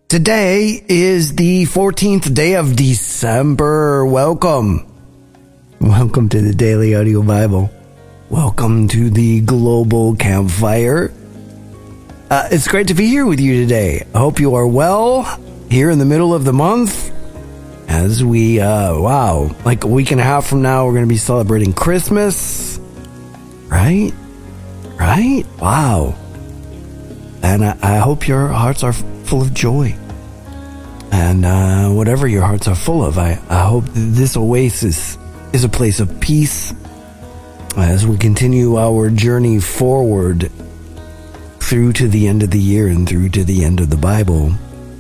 Today is the 14th day of December. Welcome. Welcome to the Daily Audio Bible. Welcome to the Global Campfire. It's great to be here with you today. I hope you are well here in the middle of the month. As we, like a week and a half from now, we're going to be celebrating Christmas. Right? Wow. And I hope your hearts are full of joy. And whatever your hearts are full of, I hope this oasis is a place of peace as we continue our journey forward through to the end of the year and through to the end of the Bible.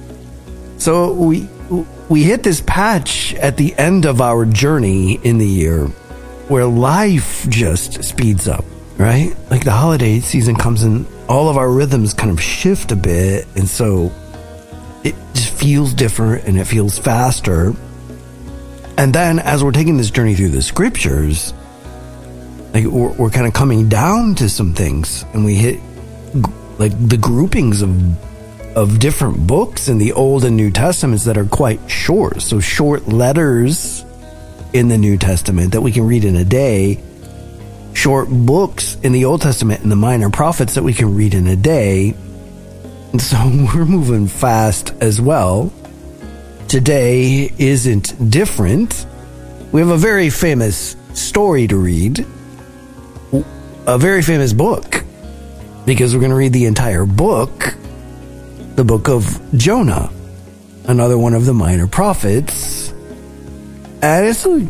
So we hit this patch at the end of our journey in the year where life just speeds up, right? Like the holiday season comes in, all of our rhythms kind of shift a bit, and so it just feels different and it feels faster. And then as we're taking this journey through the scriptures, like we're kind of coming down to some things, and we hit like the groupings of different books in the Old and New Testaments that are quite short. So short letters in the New Testament that we can read in a day, short books in the Old Testament and the minor prophets that we can read in a day. And so we're moving fast as well. Today isn't different. We have a very famous story to read, a very famous book, because we're going to read the entire book, the book of Jonah, another one of the minor prophets. And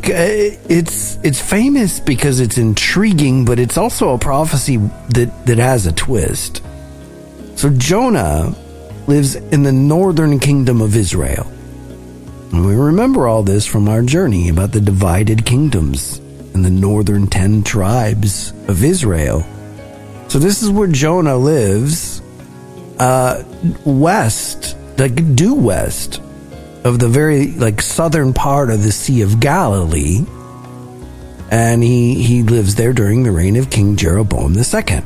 it's famous because it's intriguing, but it's also a prophecy that has a twist. So Jonah lives in the northern kingdom of Israel. And we remember all this from our journey about the divided kingdoms and the northern 10 tribes of Israel. So this is where Jonah lives, west, like due west of the very southern part of the Sea of Galilee. And he lives there during the reign of King Jeroboam II.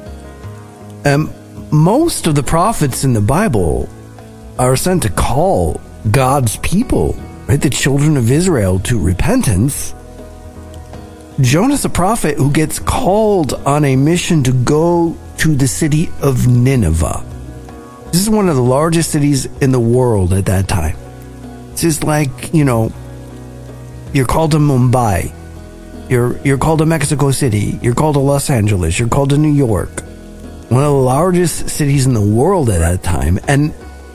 Most of the prophets in the Bible are sent to call God's people, right, the children of Israel, to repentance. Jonah's a prophet who gets called on a mission to go to the city of Nineveh. This is one of the largest cities in the world at that time. It's just like, you're called to Mumbai. You're called to Mexico City. You're called to Los Angeles. You're called to New York. One of the largest cities in the world at that time, and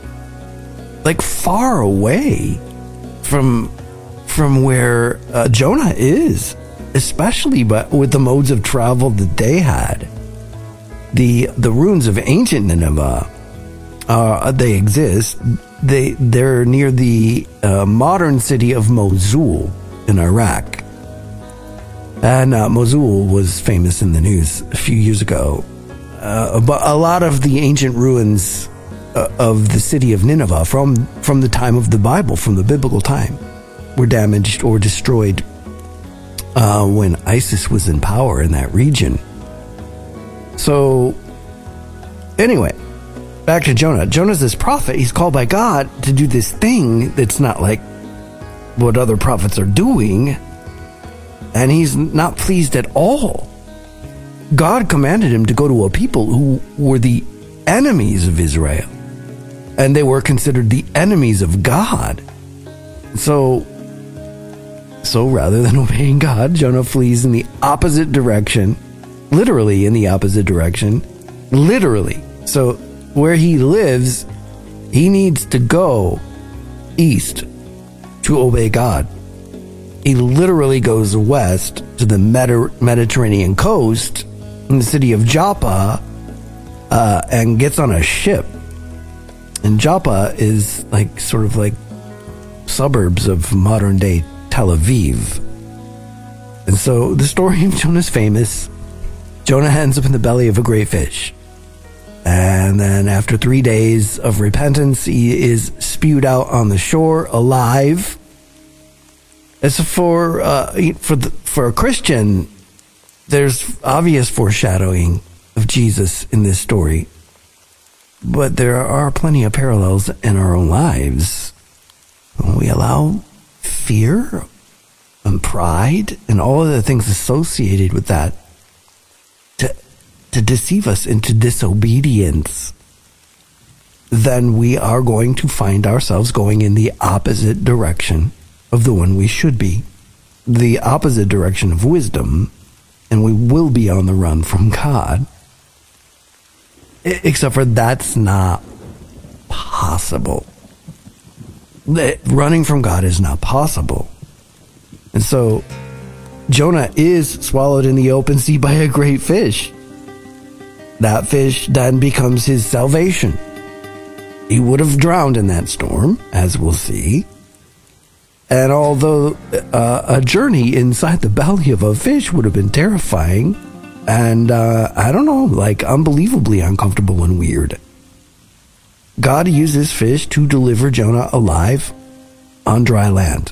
far away from where Jonah is, especially but with the modes of travel that they had. The ruins of ancient Nineveh, they exist. They're near the modern city of Mosul in Iraq, and Mosul was famous in the news a few years ago. But a lot of the ancient ruins of the city of Nineveh from the time of the Bible, from the biblical time, were damaged or destroyed when ISIS was in power in that region. So, anyway, back to Jonah. Jonah's this prophet. He's called by God to do this thing that's not like what other prophets are doing, and he's not pleased at all. God commanded him to go to a people who were the enemies of Israel, and they were considered the enemies of God. So rather than obeying God, Jonah flees in the opposite direction, literally in the opposite direction, literally. So where he lives, he needs to go east to obey God. He literally goes west to the Mediterranean coast in the city of Joppa, and gets on a ship. And Joppa is sort of like suburbs of modern day Tel Aviv. And so the story of Jonah is famous. Jonah ends up in the belly of a great fish. And then after 3 days of repentance, he is spewed out on the shore alive. As for a Christian, there's obvious foreshadowing of Jesus in this story. But there are plenty of parallels in our own lives. When we allow fear and pride and all of the things associated with that to deceive us into disobedience, then we are going to find ourselves going in the opposite direction of the one we should be. The opposite direction of wisdom, and we will be on the run from God. Except for that's not possible. Running from God is not possible. And so Jonah is swallowed in the open sea by a great fish. That fish then becomes his salvation. He would have drowned in that storm, as we'll see. And although a journey inside the belly of a fish would have been terrifying and, I don't know, like unbelievably uncomfortable and weird, God uses fish to deliver Jonah alive on dry land.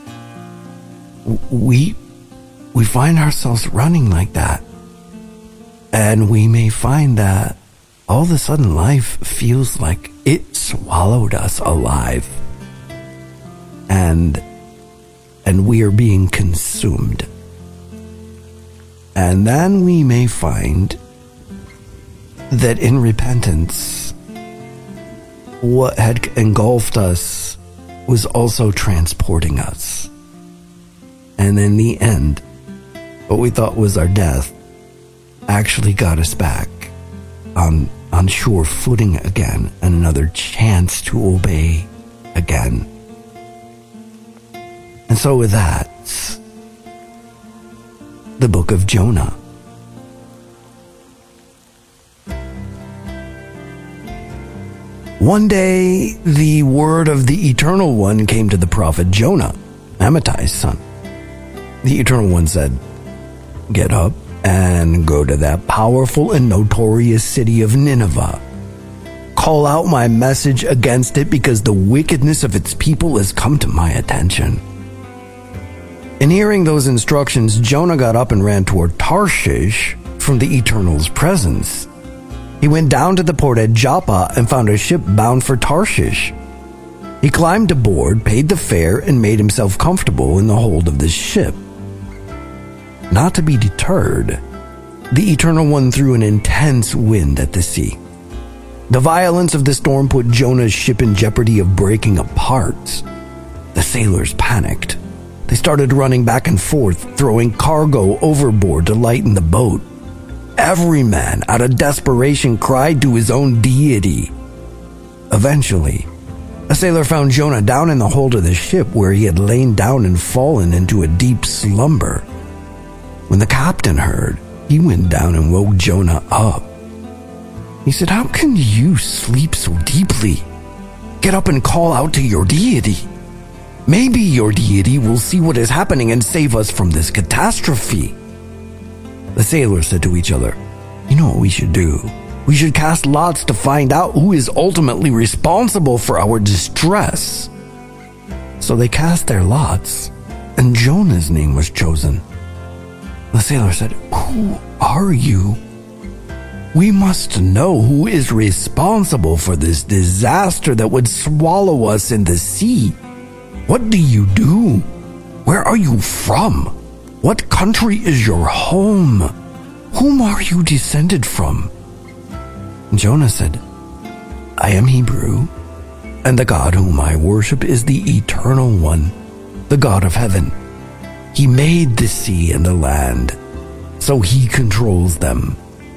We find ourselves running like that. And we may find that all of a sudden life feels like it swallowed us alive. And we are being consumed. And then we may find that in repentance, what had engulfed us was also transporting us. And in the end, what we thought was our death actually got us back on sure footing again, and another chance to obey again. And so with that, the book of Jonah. One day, the word of the Eternal One came to the prophet Jonah, Amittai's son. The Eternal One said, "Get up and go to that powerful and notorious city of Nineveh. Call out my message against it because the wickedness of its people has come to my attention." In hearing those instructions, Jonah got up and ran toward Tarshish from the Eternal's presence. He went down to the port at Joppa and found a ship bound for Tarshish. He climbed aboard, paid the fare, and made himself comfortable in the hold of the ship. Not to be deterred, the Eternal One threw an intense wind at the sea. The violence of the storm put Jonah's ship in jeopardy of breaking apart. The sailors panicked. They started running back and forth, throwing cargo overboard to lighten the boat. Every man, out of desperation, cried to his own deity. Eventually, a sailor found Jonah down in the hold of the ship where he had lain down and fallen into a deep slumber. When the captain heard, he went down and woke Jonah up. He said, "How can you sleep so deeply? Get up and call out to your deity. Maybe your deity will see what is happening and save us from this catastrophe." The sailors said to each other, "You know what we should do? We should cast lots to find out who is ultimately responsible for our distress." So they cast their lots, and Jonah's name was chosen. The sailor said, "Who are you? We must know who is responsible for this disaster that would swallow us in the sea. What do you do? Where are you from? What country is your home? Whom are you descended from?" Jonah said, "I am Hebrew, and the God whom I worship is the Eternal One, the God of heaven. He made the sea and the land, so he controls them."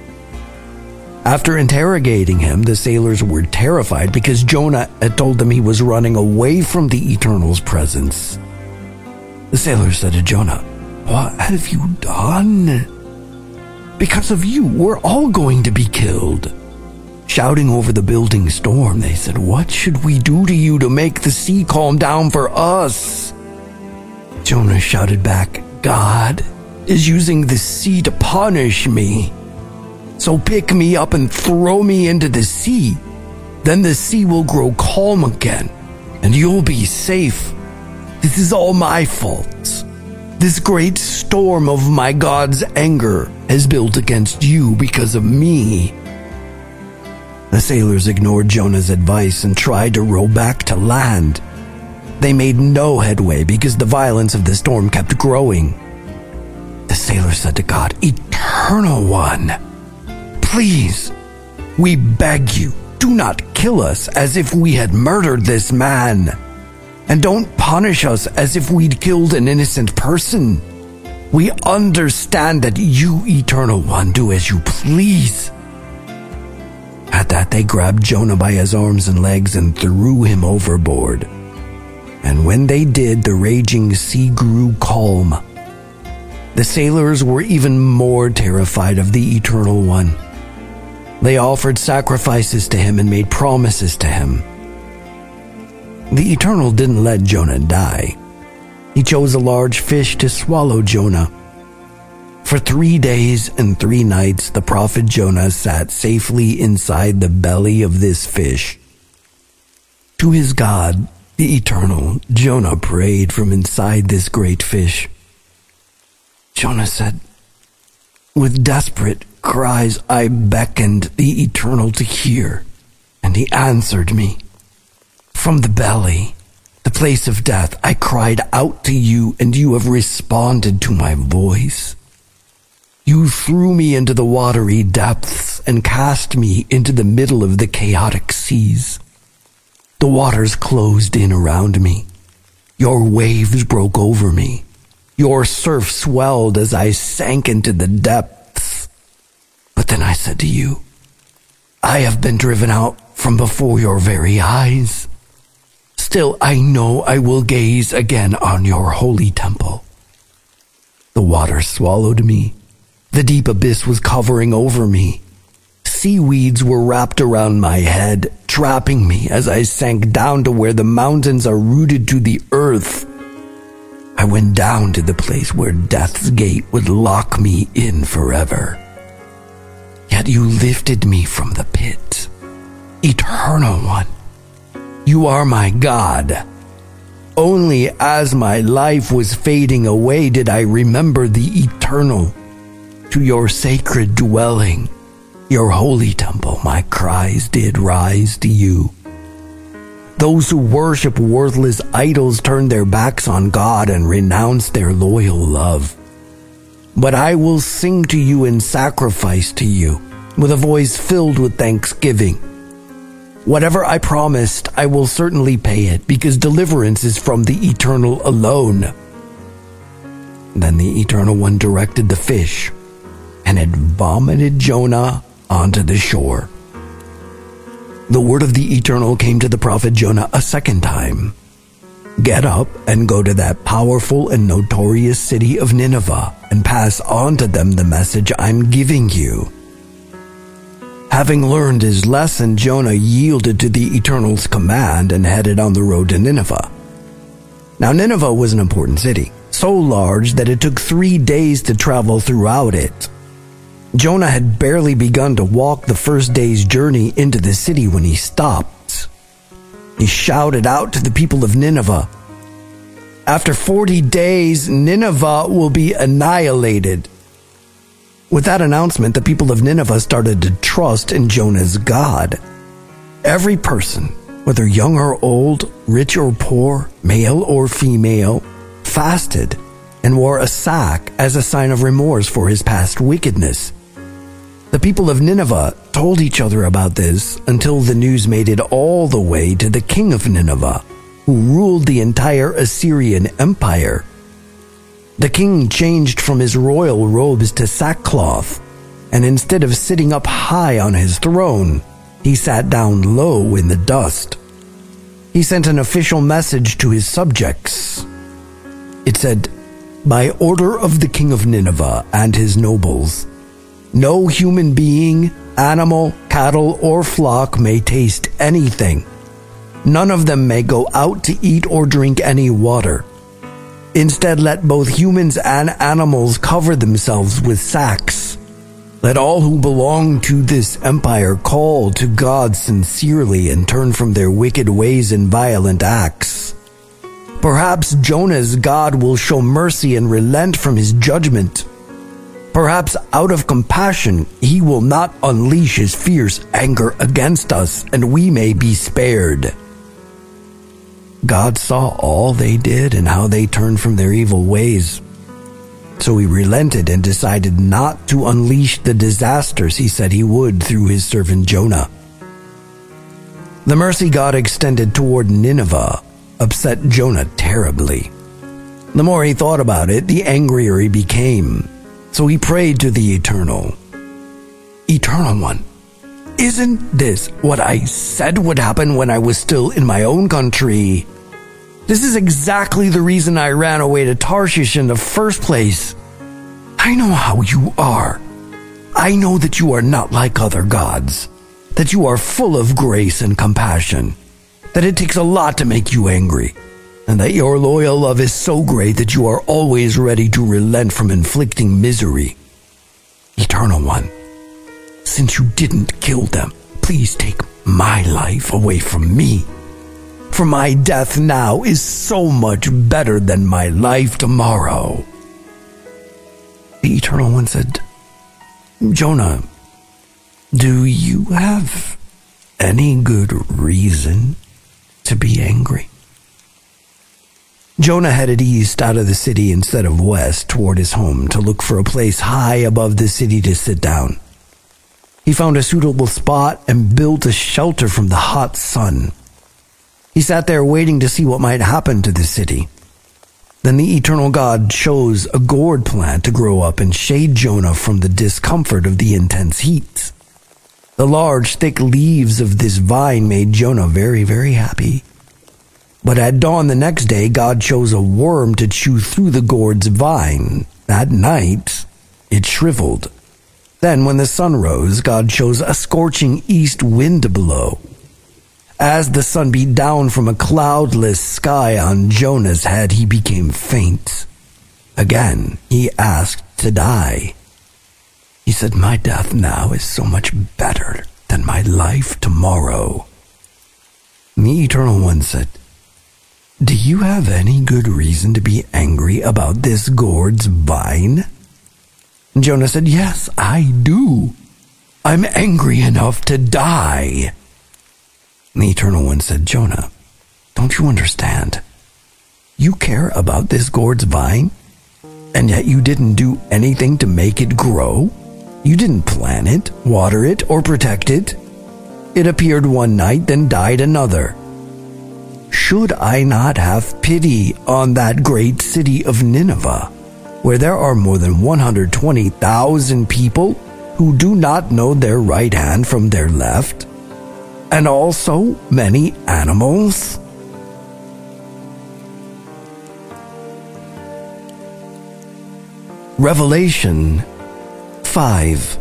After interrogating him, the sailors were terrified because Jonah had told them he was running away from the Eternal's presence. The sailors said to Jonah, "What have you done? Because of you, we're all going to be killed." Shouting over the building storm, they said, "What should we do to you to make the sea calm down for us?" Jonah shouted back, "God is using the sea to punish me. So pick me up and throw me into the sea. Then the sea will grow calm again, and you'll be safe. This is all my fault. This great storm of my God's anger has built against you because of me." The sailors ignored Jonah's advice and tried to row back to land. They made no headway because the violence of the storm kept growing. The sailors said to God, "Eternal One, please, we beg you, do not kill us as if we had murdered this man. And don't punish us as if we'd killed an innocent person. We understand that you, Eternal One, do as you please." At that, they grabbed Jonah by his arms and legs and threw him overboard. And when they did, the raging sea grew calm. The sailors were even more terrified of the Eternal One. They offered sacrifices to him and made promises to him. The Eternal didn't let Jonah die. He chose a large fish to swallow Jonah. For 3 days and 3 nights, the prophet Jonah sat safely inside the belly of this fish. To his God, the Eternal, Jonah prayed from inside this great fish. Jonah said, "With desperate cries, I beckoned the Eternal to hear, and he answered me. From the belly, the place of death, I cried out to you, and you have responded to my voice. You threw me into the watery depths and cast me into the middle of the chaotic seas. The waters closed in around me. Your waves broke over me. Your surf swelled as I sank into the depths. But then I said to you, I have been driven out from before your very eyes. Still, I know I will gaze again on your holy temple." The waters swallowed me. The deep abyss was covering over me. Seaweeds were wrapped around my head, trapping me as I sank down to where the mountains are rooted to the earth. I went down to the place where death's gate would lock me in forever. Yet you lifted me from the pit. Eternal One, you are my God. Only as my life was fading away did I remember the Eternal. To your sacred dwelling, your holy temple, my cries did rise to you. Those who worship worthless idols turn their backs on God and renounce their loyal love. But I will sing to you and sacrifice to you with a voice filled with thanksgiving. Whatever I promised, I will certainly pay it, because deliverance is from the Eternal alone. Then the Eternal One directed the fish, and it vomited Jonah onto the shore. The word of the Eternal came to the prophet Jonah a second time. "Get up and go to that powerful and notorious city of Nineveh and pass on to them the message I'm giving you." Having learned his lesson, Jonah yielded to the Eternal's command and headed on the road to Nineveh. Now, Nineveh was an important city, so large that it took 3 days to travel throughout it. Jonah had barely begun to walk the first day's journey into the city when he stopped. He shouted out to the people of Nineveh, "After 40 days, Nineveh will be annihilated." With that announcement, the people of Nineveh started to trust in Jonah's God. Every person, whether young or old, rich or poor, male or female, fasted and wore a sack as a sign of remorse for his past wickedness. The people of Nineveh told each other about this until the news made it all the way to the king of Nineveh, who ruled the entire Assyrian Empire. The king changed from his royal robes to sackcloth, and instead of sitting up high on his throne, he sat down low in the dust. He sent an official message to his subjects. It said, "By order of the king of Nineveh and his nobles, no human being, animal, cattle, or flock may taste anything. None of them may go out to eat or drink any water. Instead, let both humans and animals cover themselves with sacks. Let all who belong to this empire call to God sincerely and turn from their wicked ways and violent acts. Perhaps Jonah's God will show mercy and relent from his judgment. Perhaps out of compassion, he will not unleash his fierce anger against us, and we may be spared." God saw all they did and how they turned from their evil ways. So he relented and decided not to unleash the disasters he said he would through his servant Jonah. The mercy God extended toward Nineveh upset Jonah terribly. The more he thought about it, the angrier he became. So he prayed to the Eternal. "Eternal One, isn't this what I said would happen when I was still in my own country? This is exactly the reason I ran away to Tarshish in the first place. I know how you are. I know that you are not like other gods, that you are full of grace and compassion, that it takes a lot to make you angry, and that your loyal love is so great that you are always ready to relent from inflicting misery. Eternal One, since you didn't kill them, please take my life away from me. For my death now is so much better than my life tomorrow." The Eternal One said, "Jonah, do you have any good reason to be angry?" Jonah headed east out of the city instead of west toward his home to look for a place high above the city to sit down. He found a suitable spot and built a shelter from the hot sun. He sat there waiting to see what might happen to the city. Then the eternal God chose a gourd plant to grow up and shade Jonah from the discomfort of the intense heat. The large, thick leaves of this vine made Jonah very, very happy. But at dawn the next day, God chose a worm to chew through the gourd's vine. That night, it shriveled. Then when the sun rose, God chose a scorching east wind to blow. As the sun beat down from a cloudless sky on Jonah's head, he became faint. Again, he asked to die. He said, "My death now is so much better than my life tomorrow." And the Eternal One said, "Do you have any good reason to be angry about this gourd's vine?" And Jonah said, "Yes, I do. I'm angry enough to die." And the Eternal One said, "Jonah, don't you understand? You care about this gourd's vine, and yet you didn't do anything to make it grow? You didn't plant it, water it, or protect it. It appeared one night, then died another. Should I not have pity on that great city of Nineveh, where there are more than 120,000 people who do not know their right hand from their left, and also many animals?" Revelation 5.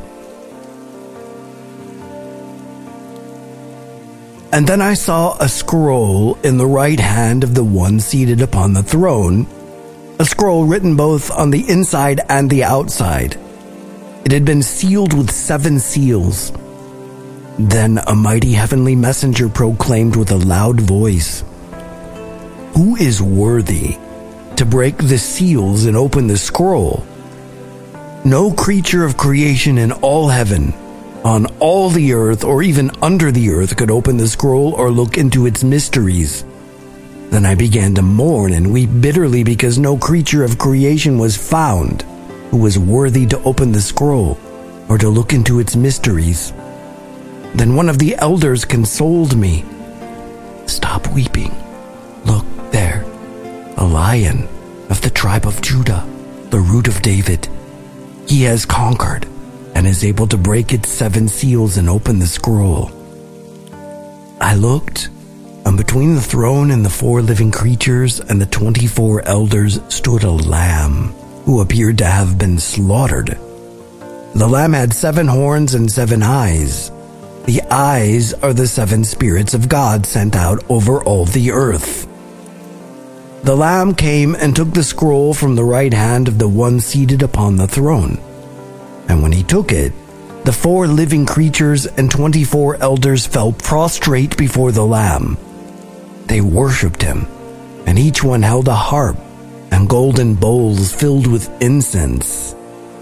And then I saw a scroll in the right hand of the one seated upon the throne, a scroll written both on the inside and the outside. It had been sealed with 7 seals. Then a mighty heavenly messenger proclaimed with a loud voice, "Who is worthy to break the seals and open the scroll?" No creature of creation in all heaven, on all the earth, or even under the earth could open the scroll or look into its mysteries. Then I began to mourn and weep bitterly because no creature of creation was found who was worthy to open the scroll or to look into its mysteries. Then one of the elders consoled me. "Stop weeping. Look there, a lion of the tribe of Judah, the root of David. He has conquered and is able to break its 7 seals and open the scroll." I looked, and between the throne and the 4 living creatures and the 24 elders stood a lamb who appeared to have been slaughtered. The lamb had 7 horns and 7 eyes. The eyes are the 7 spirits of God sent out over all the earth. The Lamb came and took the scroll from the right hand of the one seated upon the throne. And when he took it, the 4 living creatures and 24 elders fell prostrate before the Lamb. They worshipped him, and each one held a harp and golden bowls filled with incense.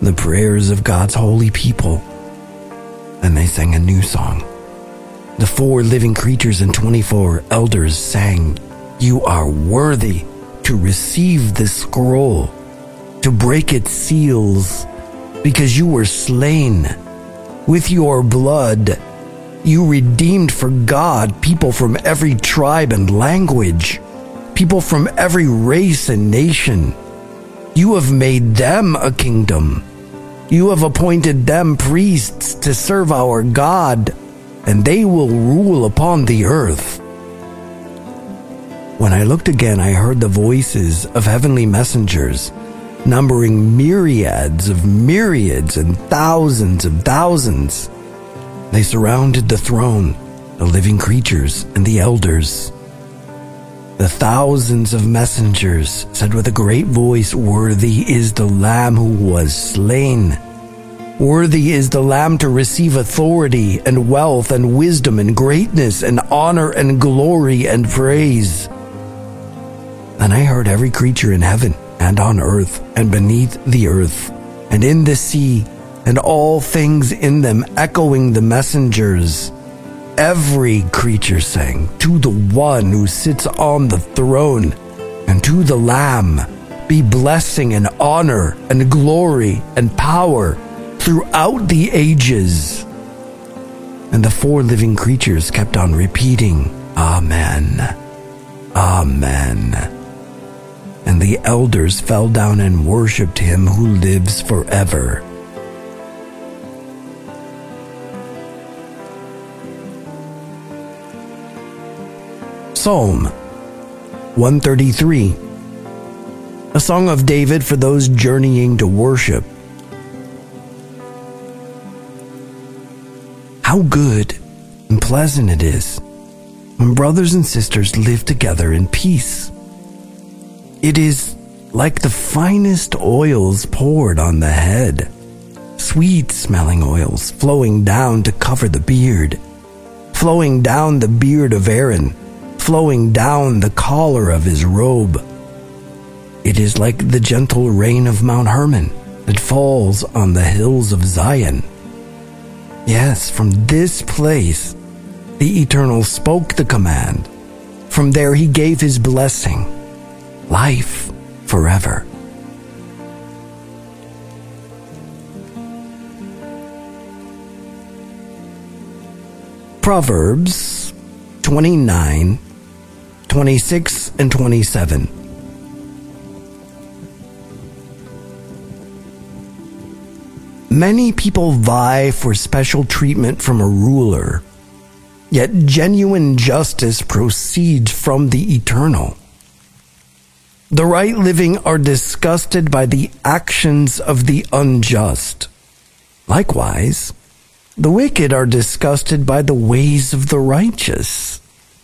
the prayers of God's holy people, and they sang a new song. The 4 living creatures and 24 elders sang, "You are worthy to receive this scroll, to break its seals, because you were slain. With your blood, you redeemed for God people from every tribe and language, people from every race and nation. You have made them a kingdom. You have appointed them priests to serve our God, and they will rule upon the earth." When I looked again, I heard the voices of heavenly messengers, numbering myriads of myriads and thousands of thousands. They surrounded the throne, the living creatures, and the elders. The thousands of messengers said with a great voice, "Worthy is the Lamb who was slain. Worthy is the Lamb to receive authority and wealth and wisdom and greatness and honor and glory and praise." And I heard every creature in heaven and on earth and beneath the earth and in the sea and all things in them echoing the messengers. Every creature sang, "To the one who sits on the throne and to the Lamb be blessing and honor and glory and power throughout the ages." And the 4 living creatures kept on repeating, "Amen, Amen." And the elders fell down and worshipped him who lives forever. Psalm 133, a song of David for those journeying to worship. How good and pleasant it is when brothers and sisters live together in peace. It is like the finest oils poured on the head, sweet-smelling oils flowing down to cover the beard, flowing down the beard of Aaron, flowing down the collar of his robe. It is like the gentle rain of Mount Hermon that falls on the hills of Zion. Yes, from this place, the Eternal spoke the command. From there he gave his blessing, life forever. Proverbs 29, 26 and 27. Many people vie for special treatment from a ruler, yet genuine justice proceeds from the Eternal. The right living are disgusted by the actions of the unjust. Likewise, the wicked are disgusted by the ways of the righteous.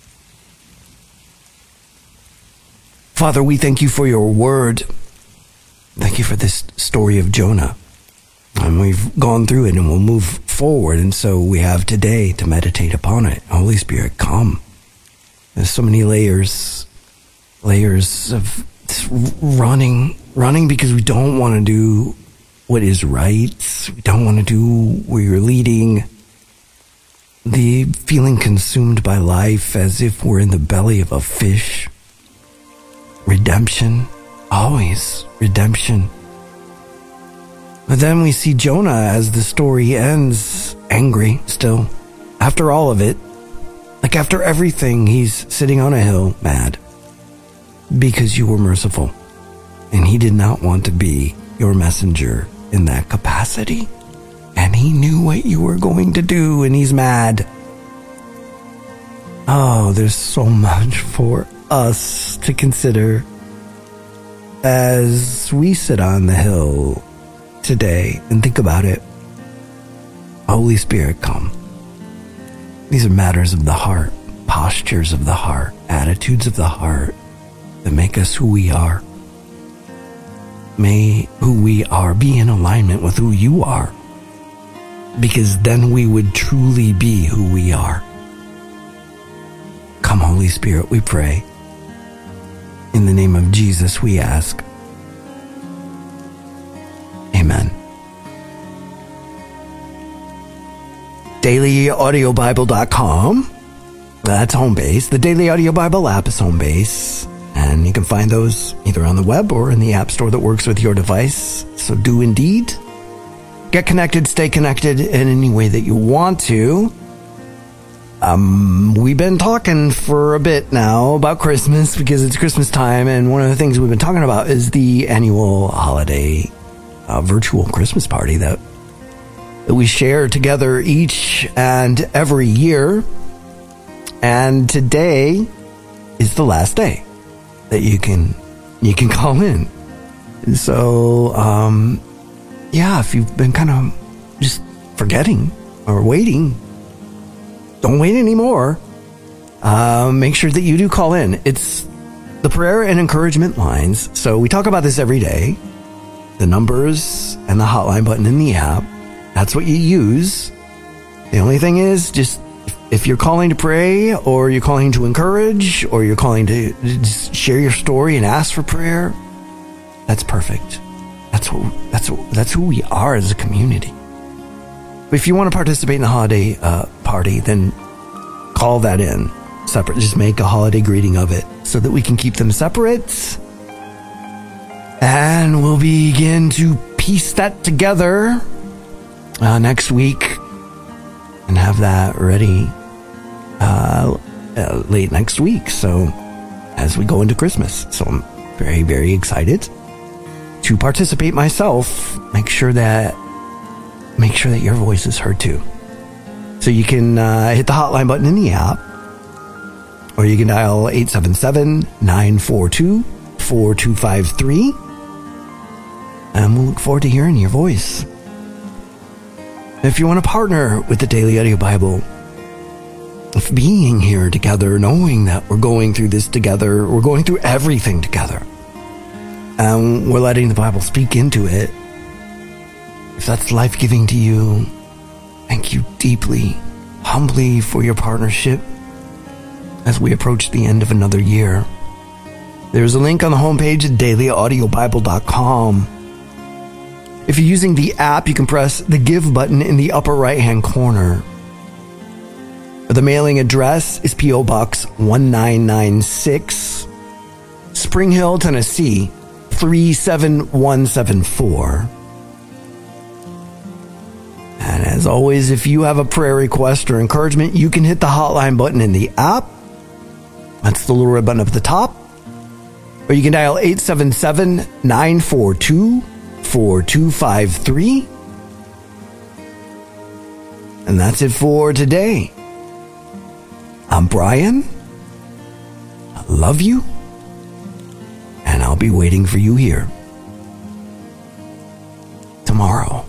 Father, we thank you for your word. Thank you for this story of Jonah. And we've gone through it and we'll move forward. And so we have today to meditate upon it. Holy Spirit, come. There's so many layers of running because we don't want to do what is right. We don't want to do where you're leading. The feeling consumed by life as if we're in the belly of a fish. Redemption, always redemption. But then we see Jonah as the story ends, angry still. After all of it, like after everything, he's sitting on a hill, mad. Because you were merciful. And he did not want to be your messenger in that capacity. And he knew what you were going to do, and he's mad. Oh, there's so much for us to consider as we sit on the hill today and think about it. Holy Spirit, come. These are matters of the heart, postures of the heart, attitudes of the heart that make us who we are. May who we are be in alignment with who you are, because then we would truly be who we are. Come, Holy Spirit, we pray. In the name of Jesus, we ask. Amen. dailyaudiobible.com. That's home base. The Daily Audio Bible app is home base. And you can find those either on the web or in the app store that works with your device. So do indeed. Get connected, stay connected in any way that you want to. We've been talking for a bit now about Christmas because it's Christmas time, and one of the things we've been talking about is the annual holiday virtual Christmas party that we share together each and every year. And today is the last day that you can call in. And so, if you've been kind of just forgetting or waiting, don't wait anymore. Make sure that you do call in. It's the prayer and encouragement lines. So we talk about this every day. The numbers and the hotline button in the app. That's what you use. The only thing is, just if you're calling to pray, or you're calling to encourage, or you're calling to just share your story and ask for prayer, that's perfect. That's who we are as a community. If you want to participate in the holiday party, then call that in separate. Just make a holiday greeting of it so that we can keep them separate. And we'll begin to piece that together next week and have that ready late next week. So as we go into Christmas. So I'm very, very excited to participate myself. Make sure that your voice is heard too. So you can hit the hotline button in the app, or you can dial 877-942-4253. And we'll look forward to hearing your voice. If you want to partner with the Daily Audio Bible, of being here together, knowing that we're going through this together, we're going through everything together, and we're letting the Bible speak into it. If that's life-giving to you, thank you deeply, humbly for your partnership as we approach the end of another year. There's a link on the homepage at dailyaudiobible.com. If you're using the app, you can press the Give button in the upper right-hand corner. The mailing address is P.O. Box 1996, Spring Hill, Tennessee, 37174. And as always, if you have a prayer request or encouragement, you can hit the hotline button in the app. That's the little red button up at the top. Or you can dial 877-942-4253. And that's it for today. I'm Brian. I love you. And I'll be waiting for you here tomorrow.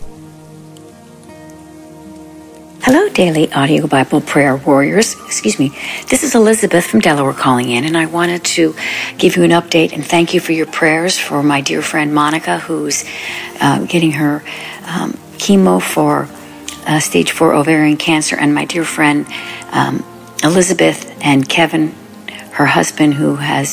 Hello, Daily Audio Bible Prayer Warriors. Excuse me. This is Elizabeth from Delaware calling in, and I wanted to give you an update and thank you for your prayers for my dear friend Monica, who's getting her chemo for stage 4 ovarian cancer, and my dear friend Elizabeth and Kevin, her husband, who has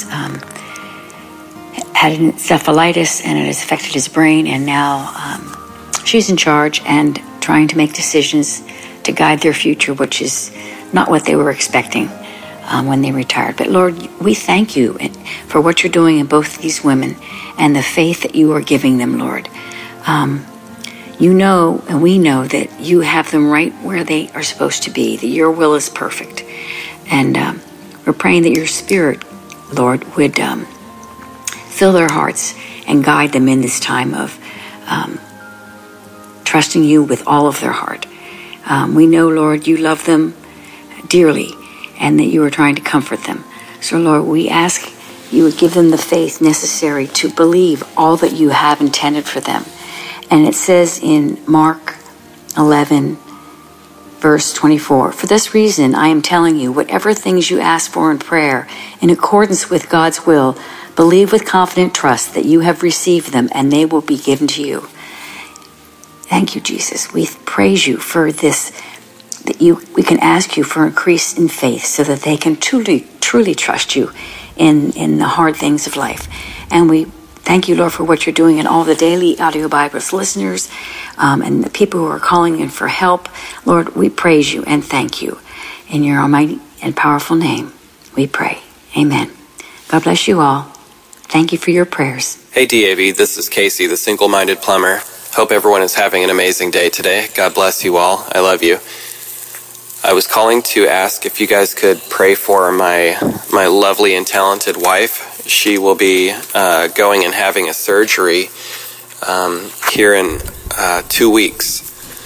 had encephalitis and it has affected his brain, and now she's in charge and trying to make decisions to guide their future, which is not what they were expecting when they retired. But Lord, we thank you for what you're doing in both of these women and the faith that you are giving them, Lord. You know, and we know that you have them right where they are supposed to be, that your will is perfect. And we're praying that your Spirit, Lord, would fill their hearts and guide them in this time of trusting you with all of their heart. We know, Lord, you love them dearly and that you are trying to comfort them. So, Lord, we ask you would give them the faith necessary to believe all that you have intended for them. And it says in Mark 11, verse 24, "For this reason I am telling you, whatever things you ask for in prayer, in accordance with God's will, believe with confident trust that you have received them and they will be given to you." Thank you, Jesus. We praise you for this, that we can ask you for increase in faith so that they can truly trust you in the hard things of life. And we Thank you, Lord, for what you're doing in all the Daily Audio Bibles listeners and the people who are calling in for help. Lord, we praise you and thank you. In your almighty and powerful name, we pray. Amen. God bless you all. Thank you for your prayers. Hey, DAB, this is Casey, the single-minded plumber. Hope everyone is having an amazing day today. God bless you all. I love you. I was calling to ask if you guys could pray for my lovely and talented wife. She will be going and having a surgery here in 2 weeks.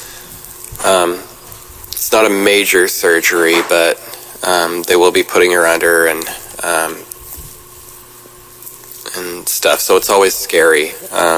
It's not a major surgery, but they will be putting her under and stuff, so it's always scary.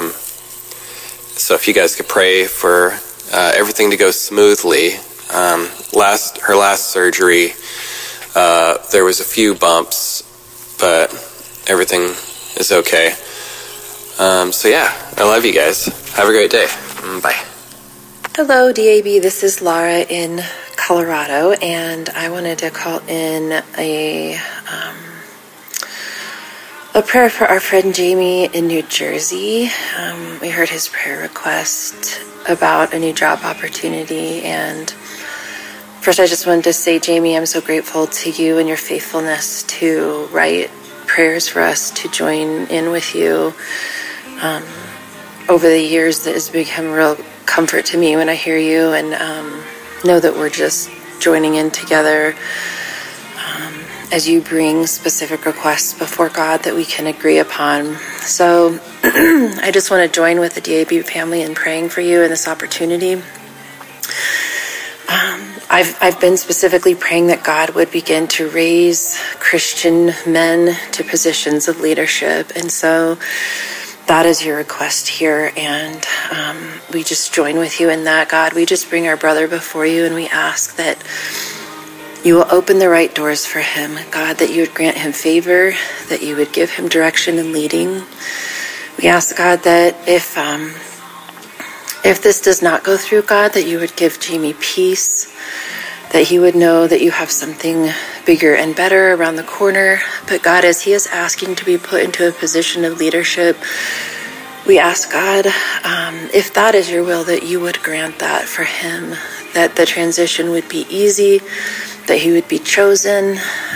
So if you guys could pray for everything to go smoothly. Her last surgery, there was a few bumps, but everything is okay. So yeah, I love you guys. Have a great day. Bye. Hello, DAB. This is Laura in Colorado, and I wanted to call in a prayer for our friend Jamie in New Jersey. We heard his prayer request about a new job opportunity, and first I just wanted to say, Jamie, I'm so grateful to you and your faithfulness to write prayers for us to join in with you. Over the years, that has become a real comfort to me when I hear you and know that we're just joining in together as you bring specific requests before God that we can agree upon. So I just want to join with the DAB family in praying for you in this opportunity. I've been specifically praying that God would begin to raise Christian men to positions of leadership. And so that is your request here. And we just join with you in that, God. We just bring our brother before you and we ask that you will open the right doors for him, God, that you would grant him favor, that you would give him direction and leading. We ask, God, that if this does not go through, God, that you would give Jamie peace, that he would know that you have something bigger and better around the corner. But God, as he is asking to be put into a position of leadership, we ask, God, if that is your will, that you would grant that for him, that the transition would be easy, that he would be chosen,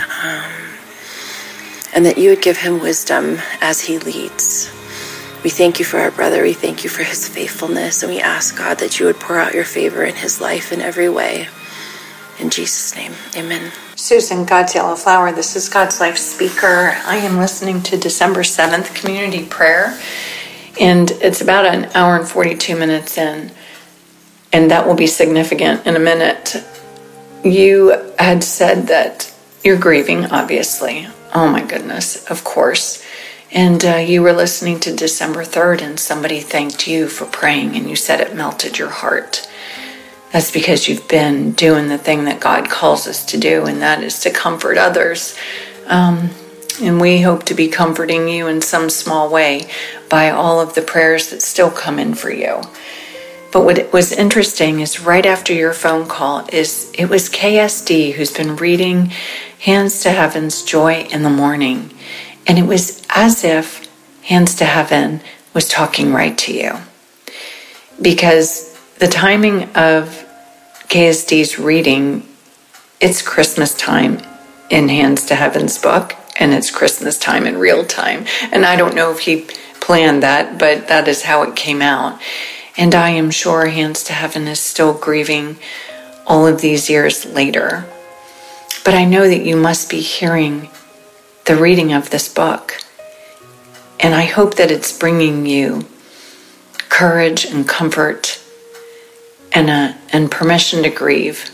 and that you would give him wisdom as he leads. We thank you for our brother. We thank you for his faithfulness. And we ask, God, that you would pour out your favor in his life in every way. In Jesus' name, amen. Susan, God's Yellow Flower. This is God's Life Speaker. I am listening to December 7th Community Prayer. And it's about an hour and 42 minutes in. And that will be significant in a minute. You had said that you're grieving, obviously. Oh my goodness, of course. And you were listening to December 3rd and somebody thanked you for praying and you said it melted your heart. That's because you've been doing the thing that God calls us to do, and that is to comfort others. And we hope to be comforting you in some small way by all of the prayers that still come in for you. But what was interesting is right after your phone call it was KSD who's been reading Hands to Heaven's Joy in the Morning. And it was as if Hands to Heaven was talking right to you. Because the timing of KSD's reading, it's Christmas time in Hands to Heaven's book, and it's Christmas time in real time. And I don't know if he planned that, but that is how it came out. And I am sure Hands to Heaven is still grieving all of these years later. But I know that you must be hearing the reading of this book. And I hope that it's bringing you courage and comfort and permission to grieve.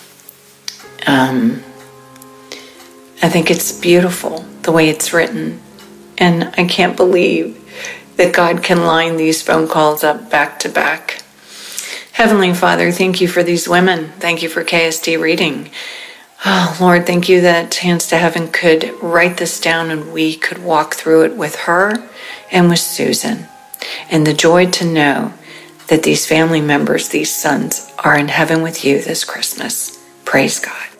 I think it's beautiful the way it's written. And I can't believe that God can line these phone calls up back to back. Heavenly Father, thank you for these women. Thank you for KSD reading. Oh, Lord, thank you that Hands to Heaven could write this down and we could walk through it with her and with Susan. And the joy to know that these family members, these sons, are in heaven with you this Christmas. Praise God.